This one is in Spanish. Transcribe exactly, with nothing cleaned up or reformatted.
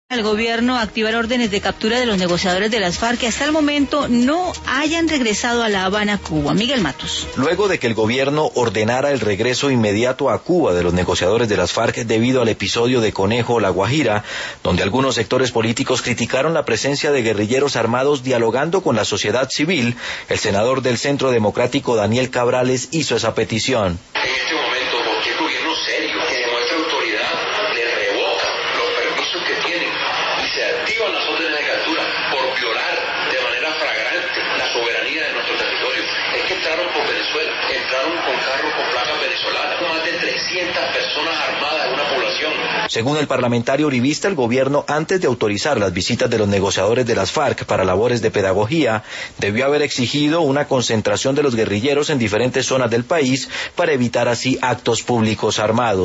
El gobierno activar órdenes de captura de los negociadores de las FARC que hasta el momento no hayan regresado a La Habana, Cuba. Miguel Matos. Luego de que el gobierno ordenara el regreso inmediato a Cuba de los negociadores de las FARC debido al episodio de Conejo, La Guajira, donde algunos sectores políticos criticaron la presencia de guerrilleros armados dialogando con la sociedad civil, el senador del Centro Democrático Daniel Cabrales hizo esa petición. En este momento, cualquier gobierno serio que demuestre autoridad le revoca los permisos que tienen y se activan las órdenes de captura por violar de manera flagrante la soberanía de nuestro territorio. Es que entraron por Venezuela, entraron con carros con placas venezolanas, más de trescientas personas armadas en una población. Según el parlamentario uribista, el gobierno, antes de autorizar las visitas de los negociadores de las FARC para labores de pedagogía, debió haber exigido una concentración de los guerrilleros en diferentes zonas del país para evitar así actos públicos armados.